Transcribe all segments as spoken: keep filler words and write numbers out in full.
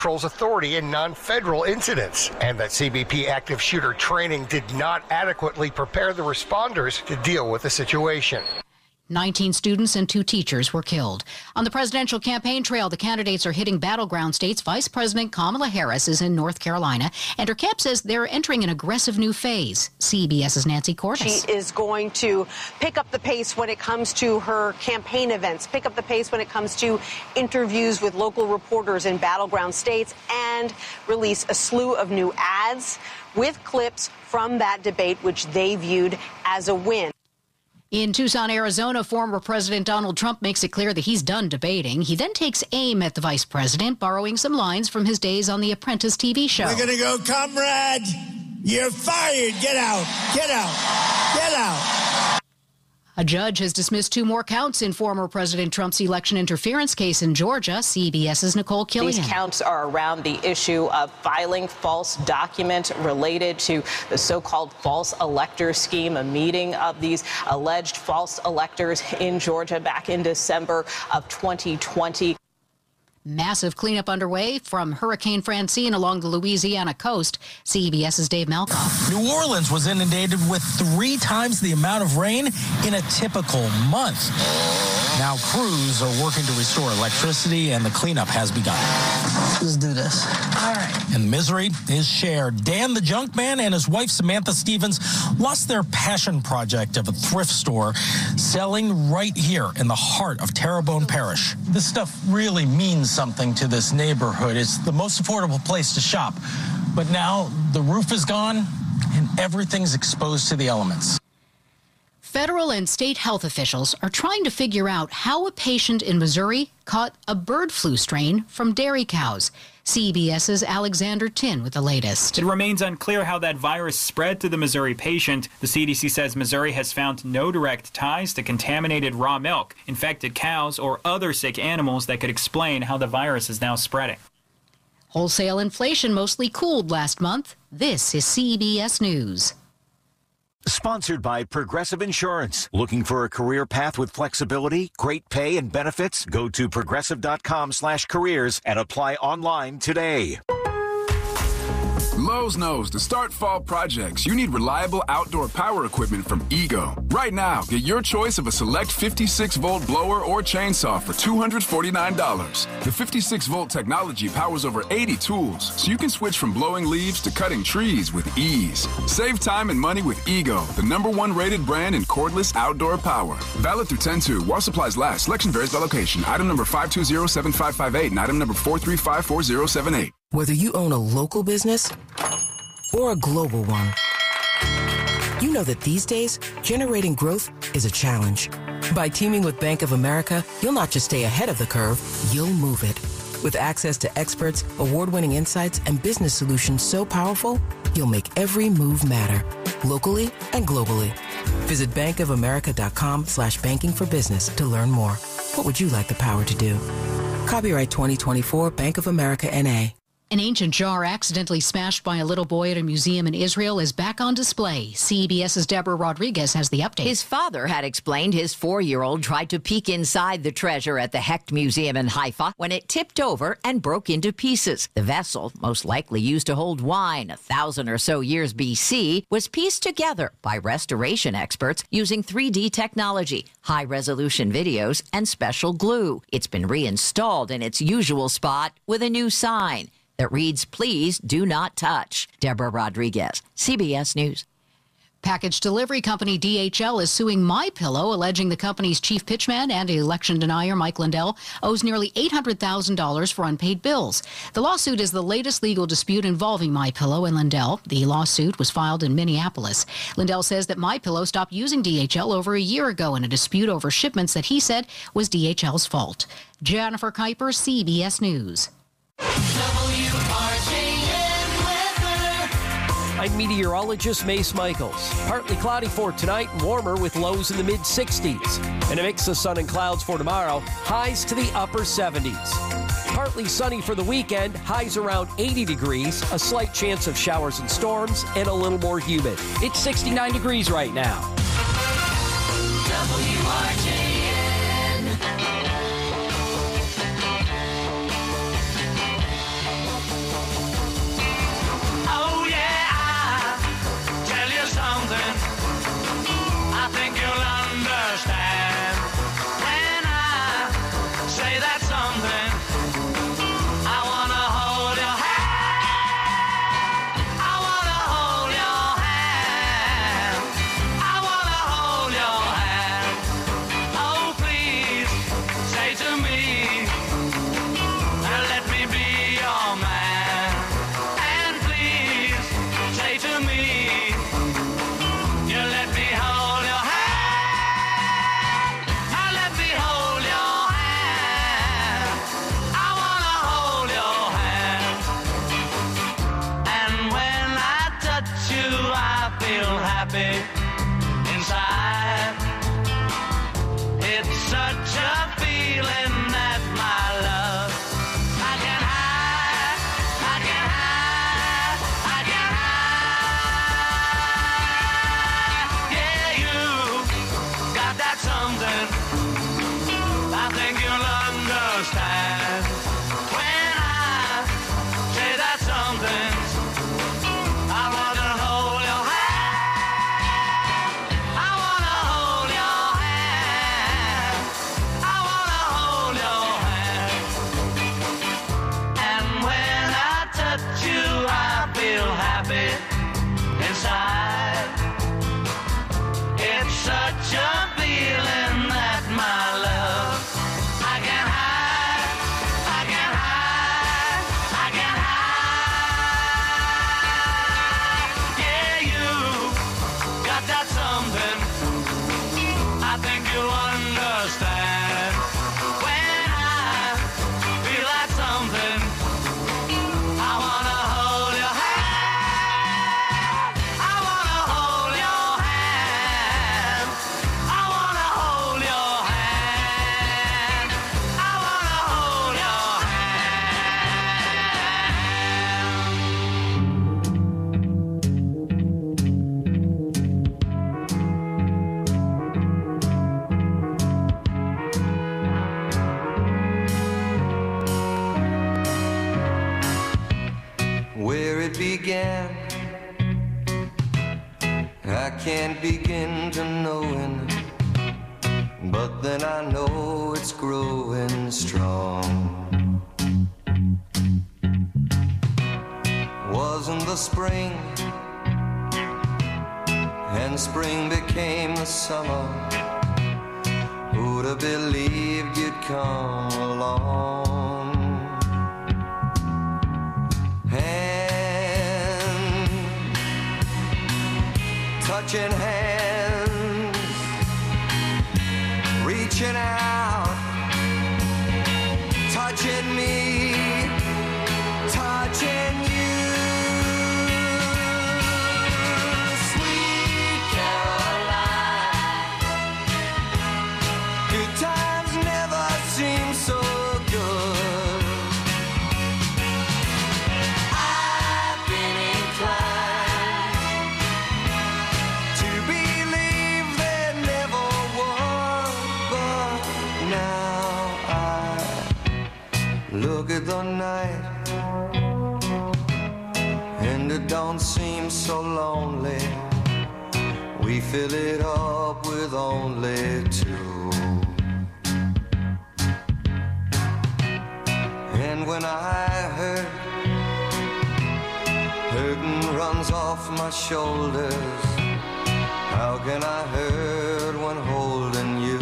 Patrol's authority in non-federal incidents, and that C B P active shooter training did not adequately prepare the responders to deal with the situation. nineteen students and two teachers were killed. On the presidential campaign trail, the candidates are hitting battleground states. Vice President Kamala Harris is in North Carolina, and her camp says they're entering an aggressive new phase. CBS's Nancy Cordes. She is going to pick up the pace when it comes to her campaign events, pick up the pace when it comes to interviews with local reporters in battleground states, and release a slew of new ads with clips from that debate, which they viewed as a win. In Tucson, Arizona, former President Donald Trump makes it clear that he's done debating. He then takes aim at the vice president, borrowing some lines from his days on The Apprentice T V show. We're going to go, comrade. You're fired. Get out. Get out. Get out. A judge has dismissed two more counts in former President Trump's election interference case in Georgia. CBS's Nicole Killian. These counts are around the issue of filing false documents related to the so-called false elector scheme, a meeting of these alleged false electors in Georgia back in December of twenty twenty. Massive cleanup underway from Hurricane Francine along the Louisiana coast. CBS's Dave Malkoff. New Orleans was inundated with three times the amount of rain in a typical month. Now crews are working to restore electricity, and the cleanup has begun. Let's do this. All right. And the misery is shared. Dan the Junk Man and his wife Samantha Stevens lost their passion project of a thrift store selling right here in the heart of Terrebonne Parish. This stuff really means something to this neighborhood. It's the most affordable place to shop. But now the roof is gone and everything's exposed to the elements. Federal and state health officials are trying to figure out how a patient in Missouri caught a bird flu strain from dairy cows. CBS's Alexander Tin with the latest. It remains unclear how that virus spread to the Missouri patient. The C D C says Missouri has found no direct ties to contaminated raw milk, infected cows, or other sick animals that could explain how the virus is now spreading. Wholesale inflation mostly cooled last month. This is C B S News. Sponsored by Progressive Insurance. Looking for a career path with flexibility, great pay, and benefits? Go to progressive.com slash careers and apply online today. Lowe's knows to start fall projects, you need reliable outdoor power equipment from Ego. Right now, get your choice of a select fifty-six volt blower or chainsaw for two hundred forty-nine dollars. The fifty-six volt technology powers over eighty tools, so you can switch from blowing leaves to cutting trees with ease. Save time and money with Ego, the number one rated brand in cordless outdoor power. Valid through ten two. While supplies last. Selection varies by location. Item number five two zero seven five five eight and item number four three five four zero seven eight. Whether you own a local business or a global one, you know that these days, generating growth is a challenge. By teaming with Bank of America, you'll not just stay ahead of the curve, you'll move it. With access to experts, award-winning insights, and business solutions so powerful, you'll make every move matter, locally and globally. Visit bankofamerica.com slash banking for business to learn more. What would you like the power to do? Copyright twenty twenty-four, Bank of America, N A An ancient jar accidentally smashed by a little boy at a museum in Israel is back on display. CBS's Deborah Rodriguez has the update. His father had explained his four-year-old tried to peek inside the treasure at the Hecht Museum in Haifa when it tipped over and broke into pieces. The vessel, most likely used to hold wine a thousand or so years B C, was pieced together by restoration experts using three D technology, high-resolution videos, and special glue. It's been reinstalled in its usual spot with a new sign that reads, "Please do not touch." Deborah Rodriguez, C B S News. Package delivery company D H L is suing MyPillow, alleging the company's chief pitchman and election denier, Mike Lindell, owes nearly eight hundred thousand dollars for unpaid bills. The lawsuit is the latest legal dispute involving MyPillow and Lindell. The lawsuit was filed in Minneapolis. Lindell says that MyPillow stopped using D H L over a year ago in a dispute over shipments that he said was D H L's fault. Jennifer Kuiper, C B S News. I'm meteorologist Mace Michaels. Partly cloudy for tonight and warmer with lows in the mid sixties. And a mix of sun and clouds for tomorrow, highs to the upper seventies. Partly sunny for the weekend, highs around eighty degrees, a slight chance of showers and storms, and a little more humid. It's sixty-nine degrees right now. W R J N. began. I can't begin to knowing, but then I know it's growing strong. Wasn't the spring, and spring became the summer. Who'd have believed you'd come along? Hand, touching hands, reaching out, touching me, touching you. Sweet Caroline, good times never seem so good. I've been inclined to believe there never was, but now I look at the night and it don't seem so lonely. We fill it up with only two. And when I hurt, hurting runs off my shoulders. How can I hurt when holding you?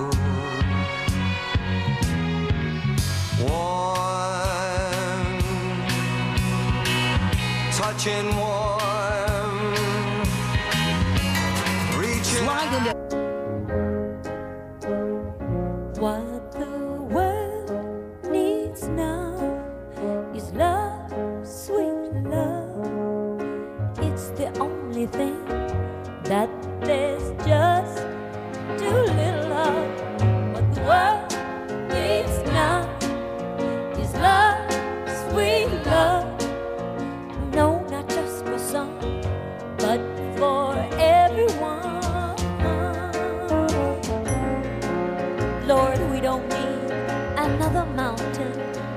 Warm, touching warm, reaching out. What the world needs now is love, sweet love. It's the only thing that there's just too little of. What the world needs now is love, sweet love. No, not just for some, but for everyone. Lord, we don't need another mountain.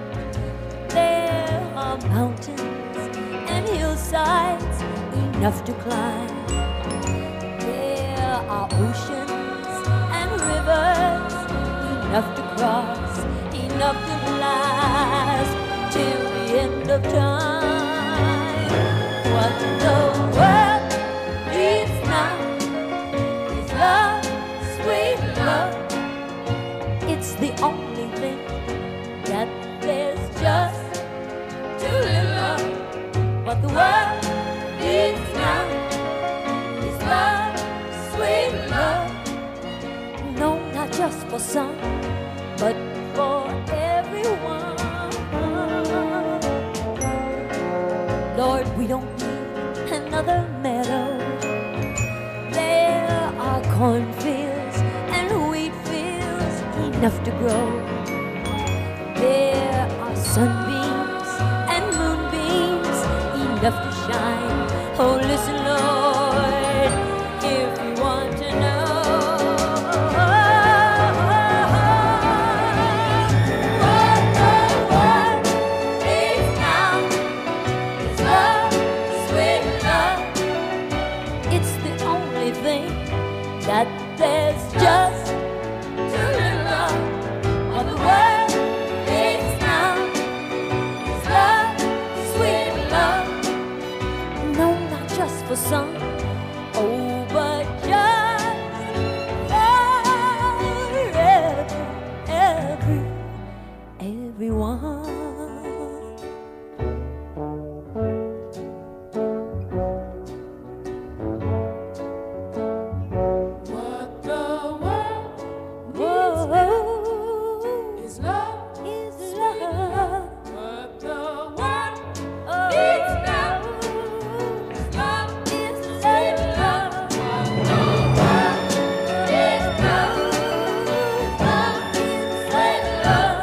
There are mountains and hillsides enough to climb. There are oceans and rivers enough to cross, enough to last till the end of time. What the world needs now is love, sweet love. It's the only thing that there's just too little of. What the world needs now is love, sweet love. No, not just for some, but for everyone. Lord, we don't need another meadow. There are cornfields and wheat fields enough to grow. There are sunbeams and moonbeams enough to shine. Oh, listen, Lord, if you want to know. What the world needs now is love, sweet love. It's the only thing that there's just too little of. What the world needs now is love, sweet love. No, not just for some, oh, but just for every, every, everyone. What the world needs is love, is love. What the world needs now is love, is sweet love. What the world needs now is love, is sweet love.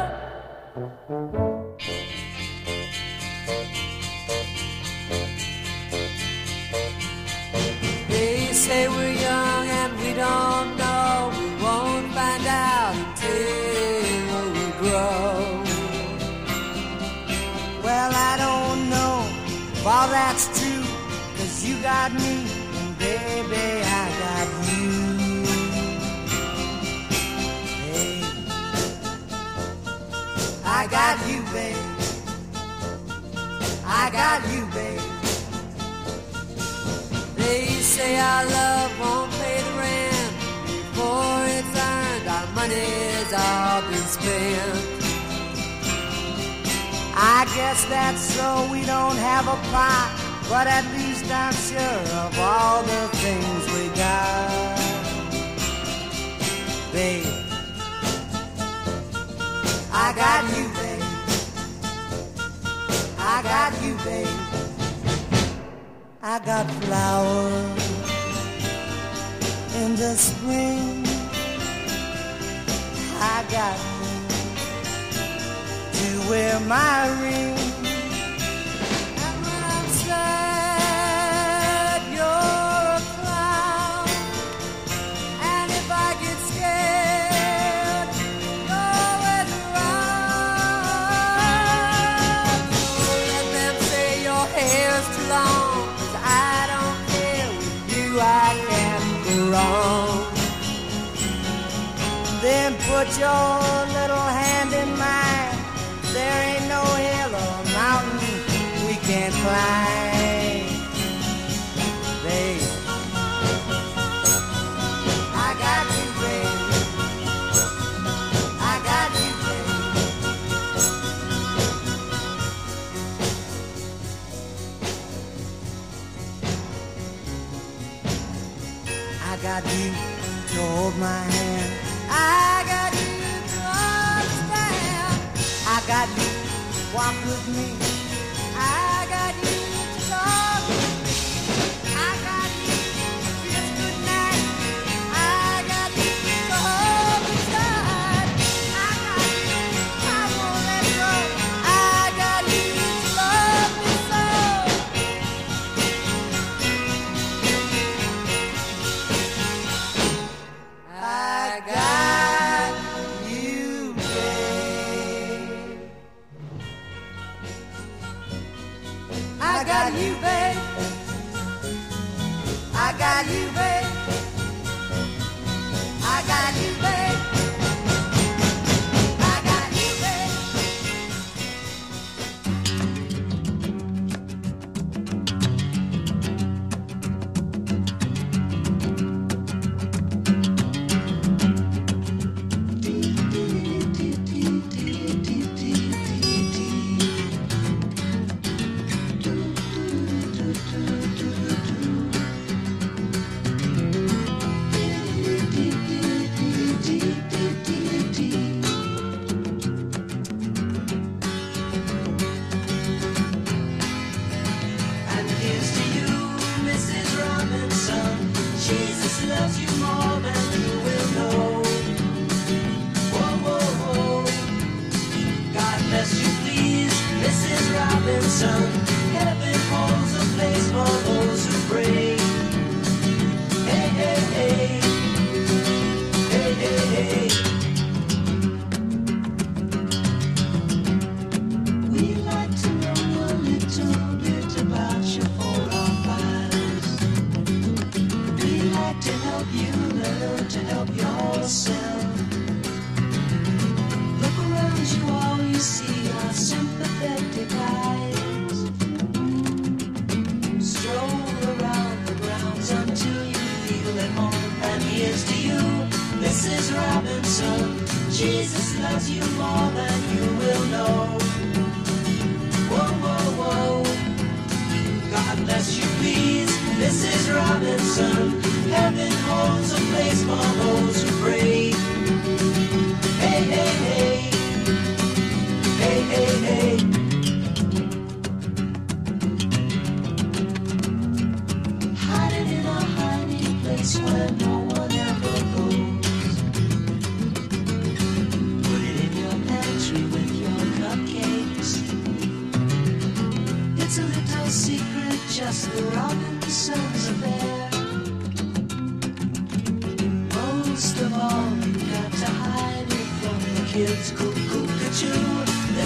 They say we're young and we don't know. We won't find out until we grow. Well, I don't know If all that's true, cause you got me, and baby, I got you. Hey, I got you, babe. I got you, babe. They say our love won't pay the rent before it's earned. Our money's all been spent. I guess that's so we don't have a pot, but at least I'm sure of all the things we got. Babe, I got you, babe. I got you, babe. I got flowers in the spring. I got to wear my ring. And when I'm sad, you're a clown. And if I get scared, you're always around. So let them say your hair's too long, 'cause I don't care. With you I can't go wrong. Then put your little hand in mine. There ain't no hill or mountain we can't climb. Babe, I got you, babe. I got you, babe. I got you to hold my hand. I got you to understand. I got you to walk with me. I got you to talk with me. I got you to kiss goodnight. I got you to hold me tight. I got you, I won't let go. I got you to love me so. I got you, babe. I got you, babe. I got you, babe. I got you, babe. I got you, babe. And here's to you, Missus Robinson. Jesus loves you more than you will know. Whoa, whoa, whoa. God bless you, please, Missus Robinson. Heaven holds a place for those who pray. Hey, hey, hey. Hey, hey, hey. We'd like to know a little bit about your forefathers. We'd like to help you learn to help yourself. Look around you, all you see are sympathetic eyes. Stroll around the grounds until you feel at home. And here's to you, Missus Robinson. Jesus loves you more than you will know. Whoa, whoa, whoa. God bless you, please, Missus Robinson. Heaven holds a place for those who pray. Hey, hey, hey. Hey, hey, hey. Hiding in a hiding place where no one ever goes. Put it in your pantry with your cupcakes. It's a little secret, just the Robinsons affair. Most of all, you got to hide it from the kids. Cuckoo, cuckoo,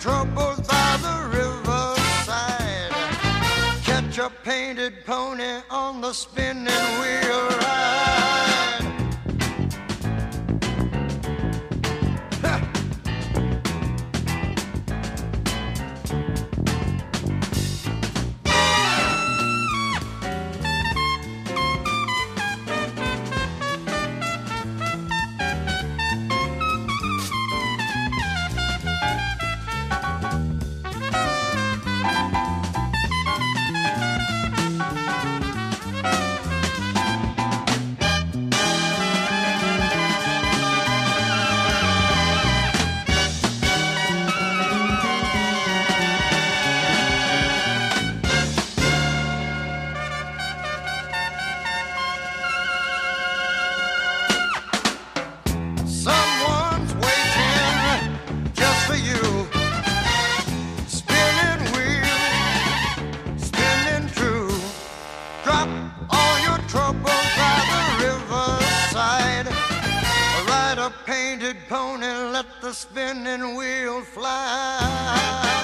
troubles by the riverside. Catch a painted pony on the spinning wheel ride. Someone's waiting just for you. Spinning wheel, spinning true. Drop all your troubles by the riverside. Ride a painted pony, let the spinning wheel fly.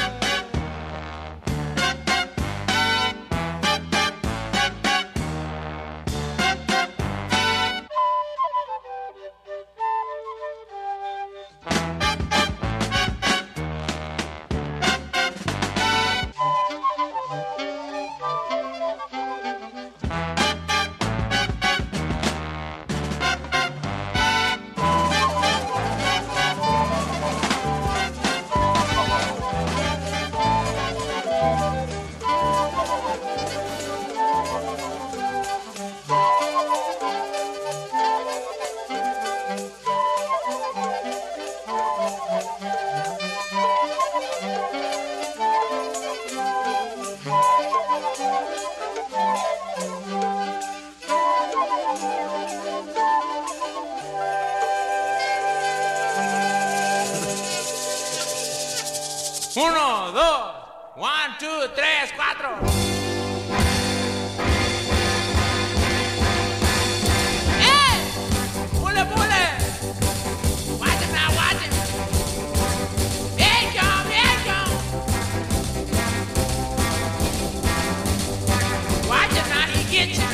Uno, dos, one, two, tres, cuatro. ¡Eh! ¡Pule, pule! Watch it now, watch it. Here it come, here it come. Watch it now, he get you.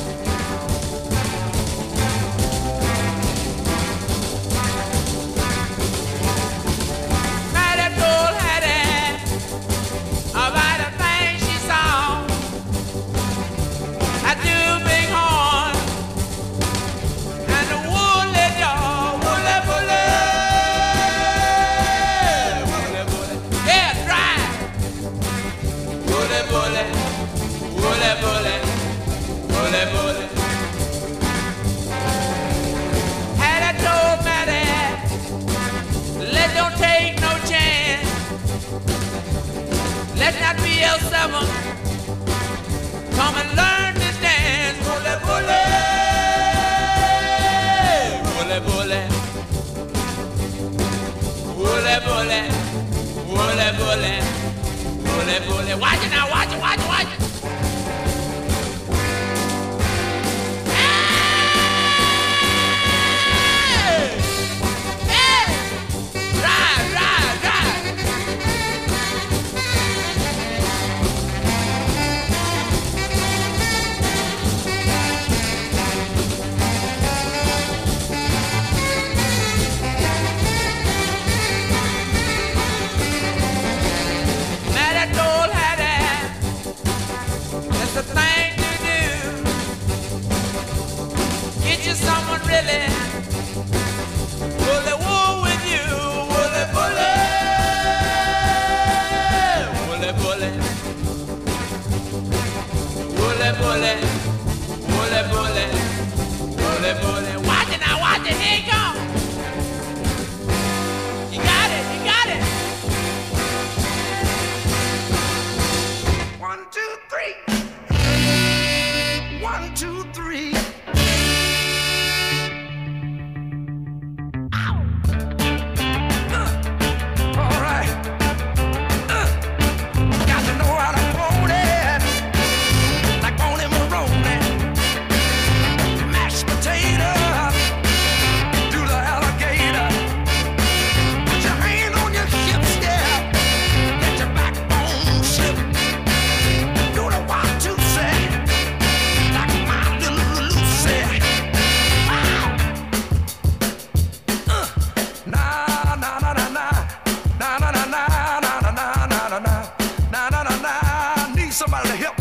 About a thing she saw, a two big horn and a woolly jaw, woolly woolly, woolly woolly, yeah, dry, woolly woolly, woolly woolly, woolly woolly. Had I told Maddie, let don't take no chance. Let not be L seven. Come and learn this dance. Bully, bully. Bully, bully. Bully, bully. Bully, bully. Bully, bully. Watch it now, watch it, watch it, watch it. Hey! Hey! Drive, drive, drive. Maddie told Hattie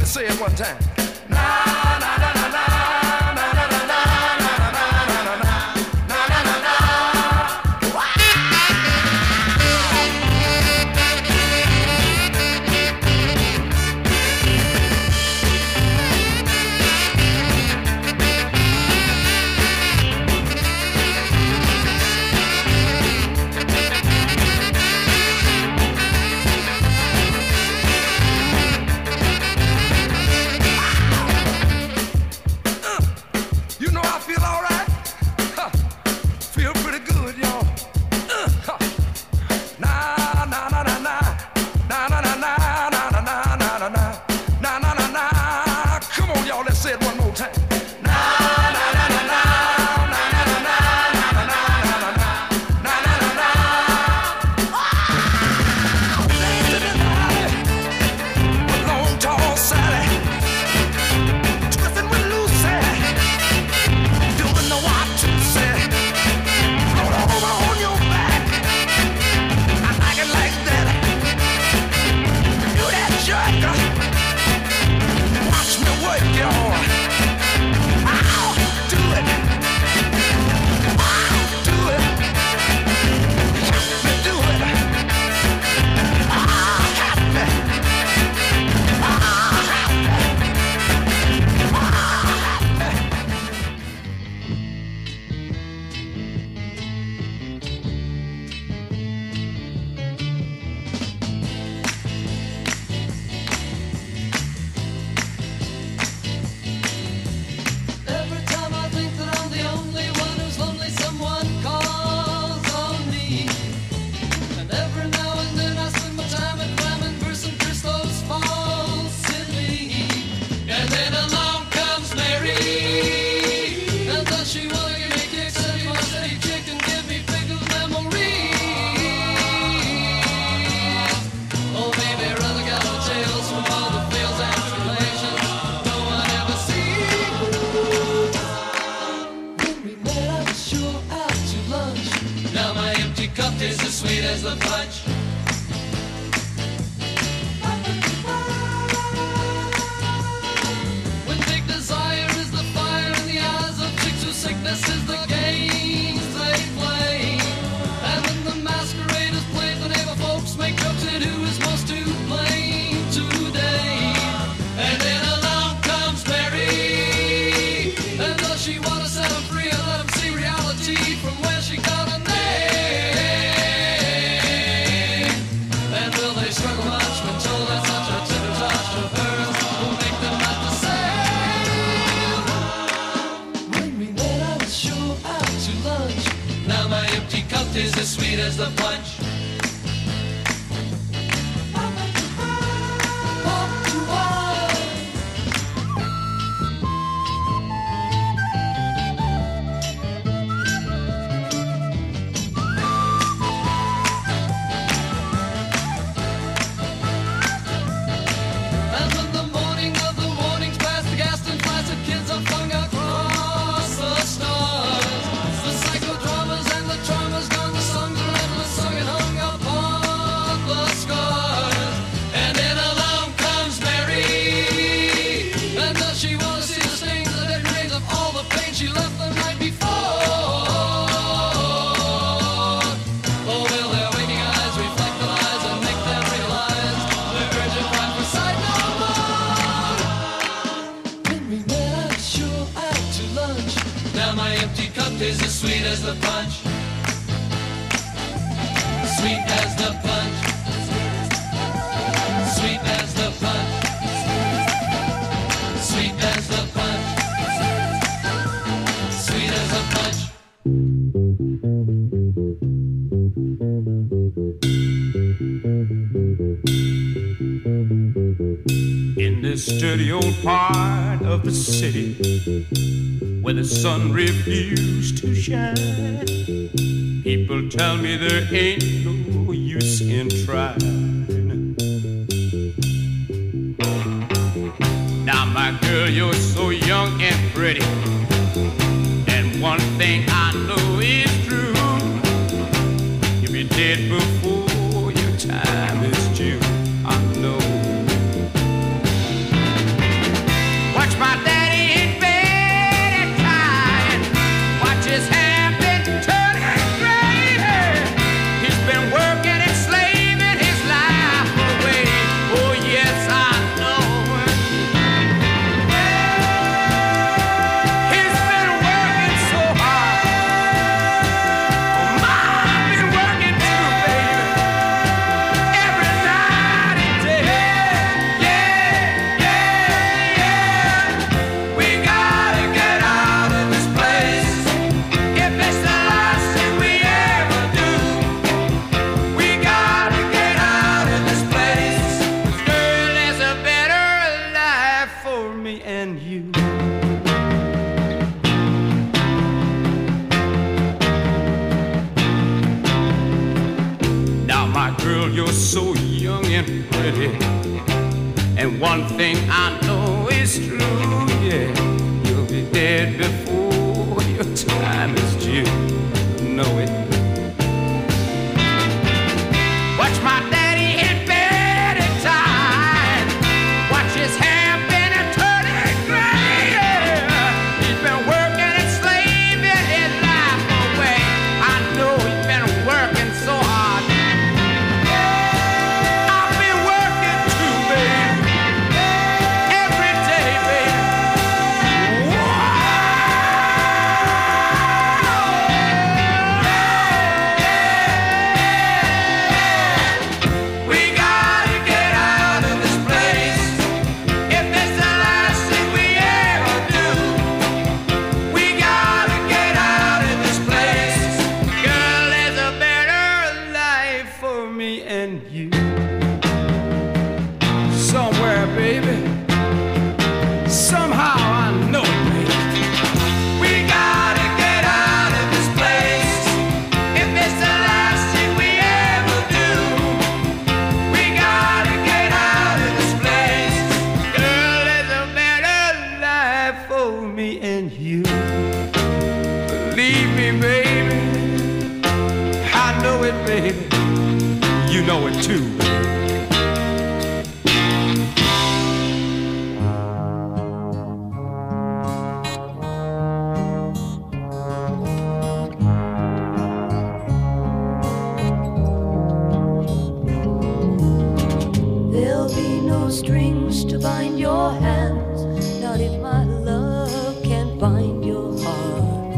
say it one time. Na na na na na. Dirty old part of the city where the sun refused to shine. People tell me there ain't no use in trying. Now, my girl, you're so young and pretty, and one thing I know is true: you'll be dead before your time is due. I know. you're so young and pretty. And one thing I know is true, yeah, you'll be dead before your time is due. Know it. Watch my daddy in bed at time. Watch his hair been a turning gray. He's been working and slaving his life away. I know he's been working so hard. I've been working too, baby. Every day, baby. We gotta get out of this place. If it's the last thing we ever do, we gotta get out of this place. Girl, there's a better life for me and you. Somewhere, baby. Somehow I know it, baby. We gotta get out of this place. If it's the last thing we ever do, we gotta get out of this place. Girl, there's a better life for me and you. Believe me, baby. I know it, baby. You know it too. There'll be no strings to bind your hands, not if my love can't bind your heart.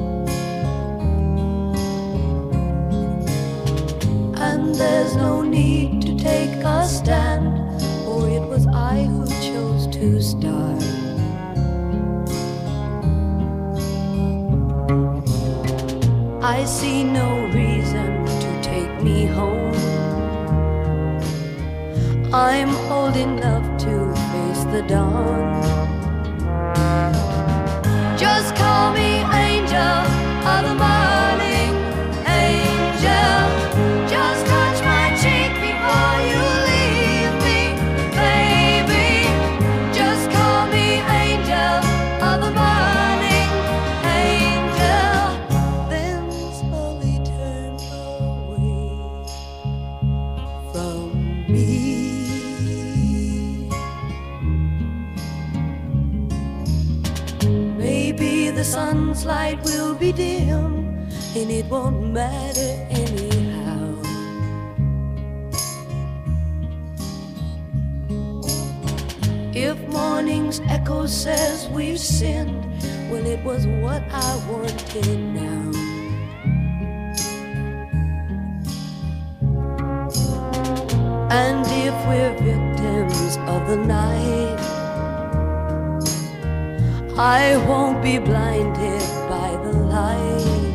And there's no need to take a stand, for it was I who chose to start. I see no reason to take me home. I'm old enough to face the dawn. Just call me angel of the morning, angel. Just touch my cheek before you leave me, baby. Just call me angel of the morning, angel. Then slowly turn away from me. Maybe the sun's light will be dim, and it won't matter anyhow. If morning's echo says we've sinned, well, it was what I wanted now. And if we're victims of the night, I won't be blinded by the light.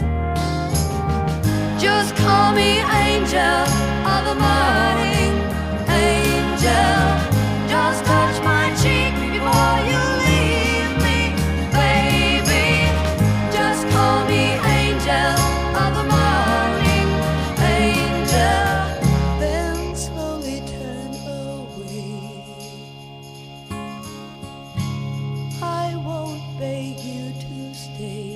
Just call me angel of the morning, angel. Just touch my cheek before you leave me, baby. Just call me angel of the morning, angel. Then slowly turn away. I won't beg you to stay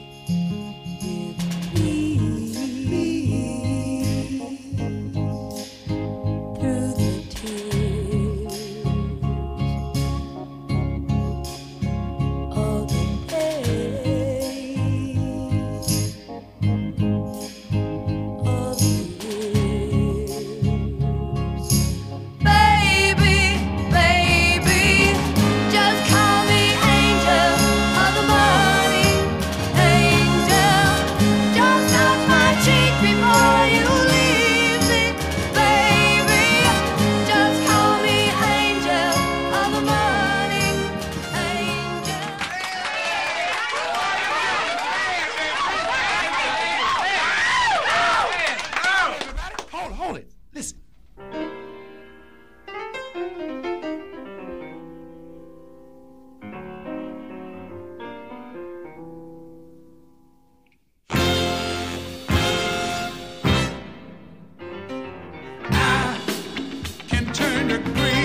with me.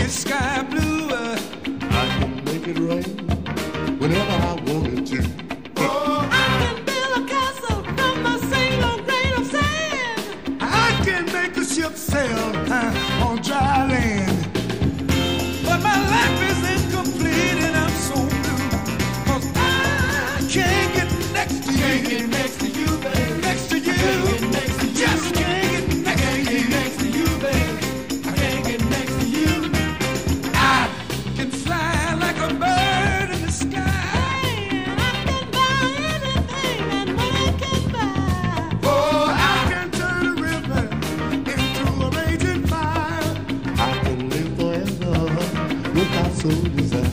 it's sky blue. Uh, I can make it rain whenever I wanted to. Oh, I can build a castle from a single grain of sand. I can make a ship sail uh, on dry land. But my life is incomplete and I'm so blue. 'Cause I can't get next to you. Can't get next to you, baby. Next to you. Can't get next to you. Just can't get next to you. Next to you, baby. I can't get next to you. I can fly like a bird in the sky. And I can buy anything and when I can buy. Oh, I can turn a river into a raging fire. I can live forever without so desire.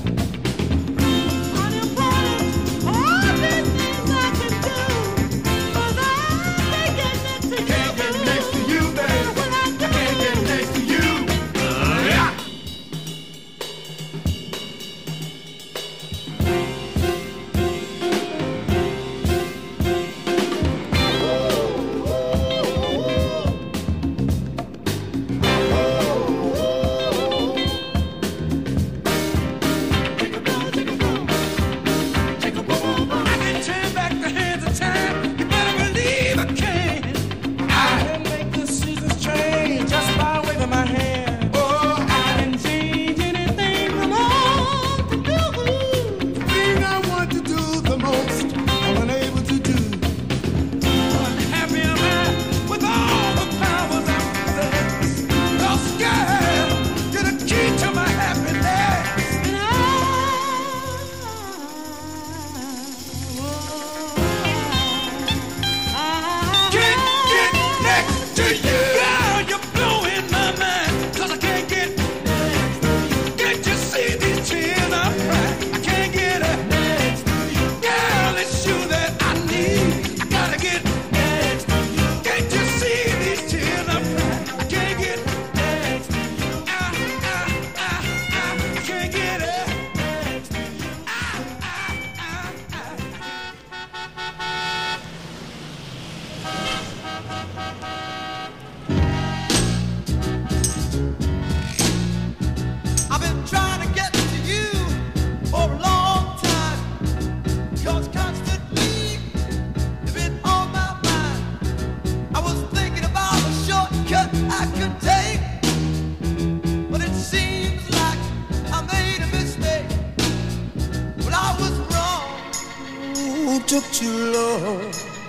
Took too long.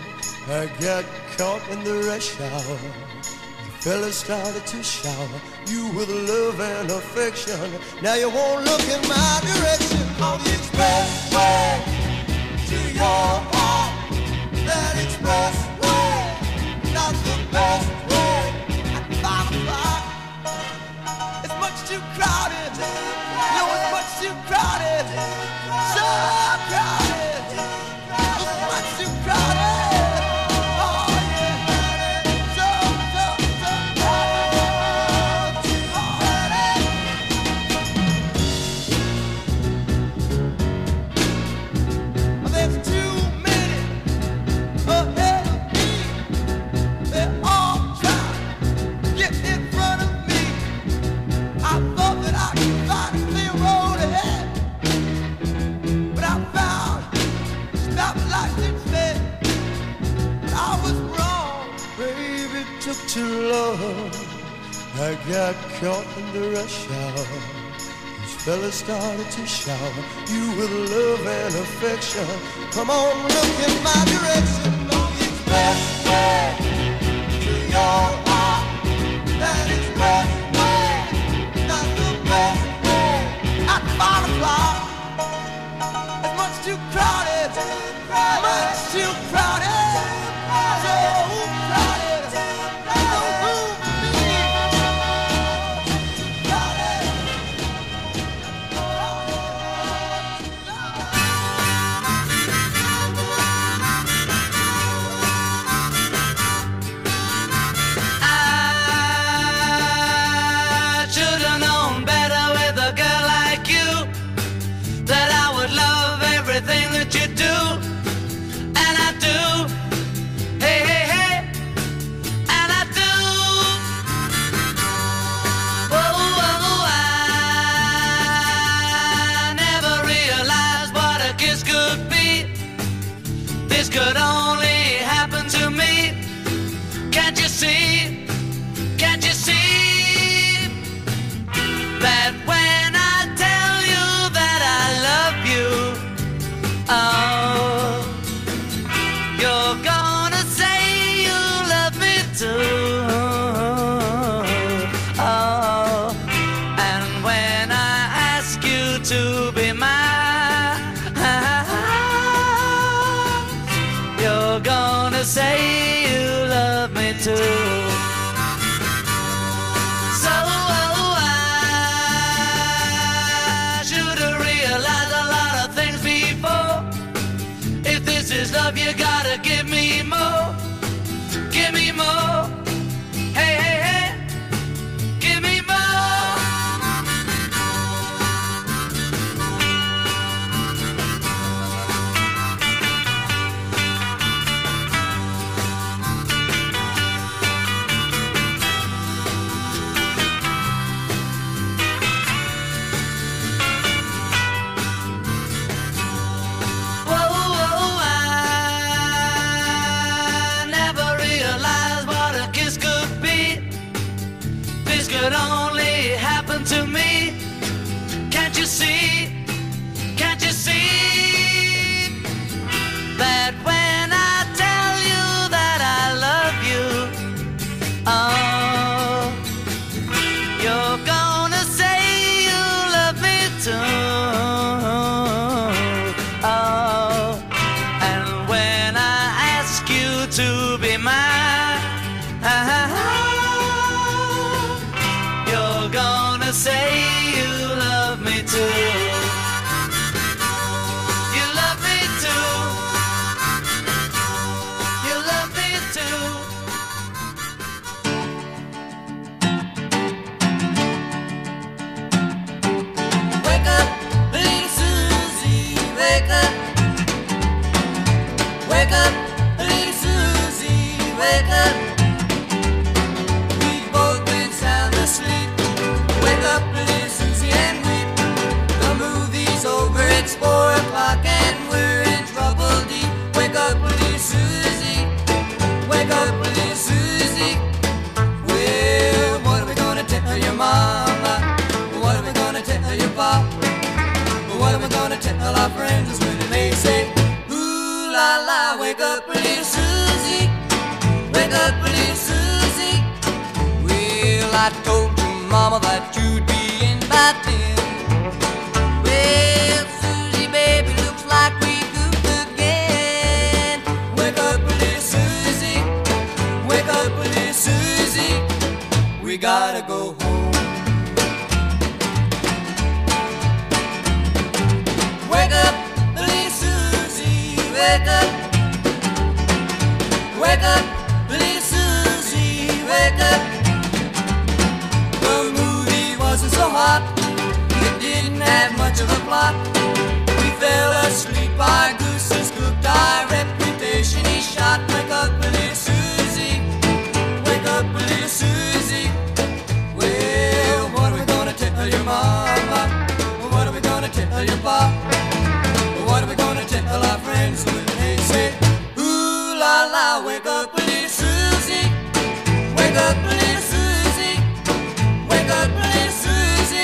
I got caught in the rush hour. The fella started to shower you with love and affection. Now you won't look in my direction. On the expressway to your heart. That expressway, not the best way. At five o'clock, it's much too crowded. No, it's much too crowded. So crowded. Too long, I got caught in the rush hour. These fellas started to shower you with love and affection. Come on, look in my direction. On the expressway to your heart. That expressway, not the best way. At five o'clock, it's much too crowded. Much too crowded. So crowded. love me too. So oh, I should have realized a lot of things before. If this is love, you gotta give me more. Give me more. Hey, hey, hey. Give me more. Could only happen to me. Can't you see? Can't you see that when I tell you that I love you, oh, you're gonna say you love me too. Oh, and when I ask you to be mine, gonna say you love me too. You love me too. You love me too. Wake up, little Susie, wake up. Wake up, little Susie, wake up. We've both been sound asleep. Wake up, little Susie, and weep. The movie's over, it's four o'clock, and we're in trouble deep. Wake up, little Susie. Wake up, little Susie. Well, what are we gonna tell your mama? What are we gonna tell your papa? What are we gonna tell our friends when they say, ooh la la, wake up, little Susie. Wake up, little Susie. Well, I told Mama, that you'd be in by ten. Well, Susie, baby, looks like we goofed again. Wake up, little Susie. Wake up, little Susie. We gotta go home. Wake up, little Susie. Wake up. Wake up, little Susie. Wake up. So hot, it didn't have much of a plot. We fell asleep, our gooses cooked, our reputation is shot. Wake up, little Susie. Wake up, little Susie. Well, what are we gonna tell your mama? What are we gonna tell your papa? What are we gonna tell our friends when they say, ooh la la, wake up, little Susie. Wake up, little Susie. Wake up, little Susie.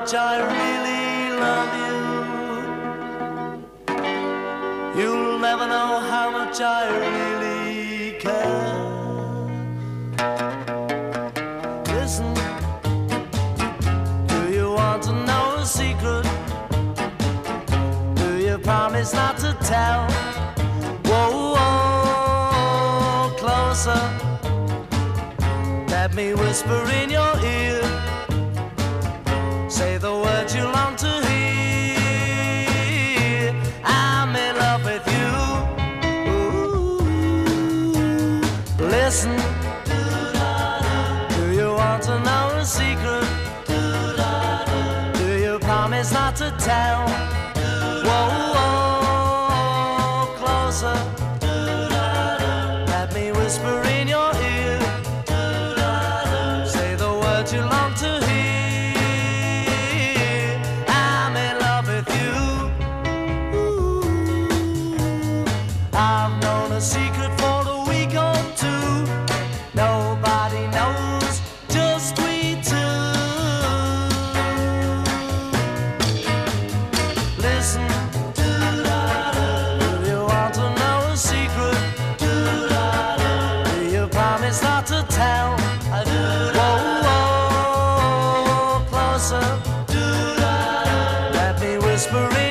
much I really love you. You'll never know how much I really care. Listen, do you want to know a secret? Do you promise not to tell? Whoa, whoa, closer. Let me whisper in your ear. Say the words you long to hear. I'm in love with you. Ooh. Listen. Do you want to know a secret? Do you promise not to tell? Whoa, whoa, closer. Let me whisper in your ear. Say the words you long to hear. I'm in love with you. Ooh. I've known a secret for a week or two. Nobody knows, just we two. Listen, do you want to know a secret? Do you promise not to tell? I do. Whoa, whoa, closer. Let me whisper in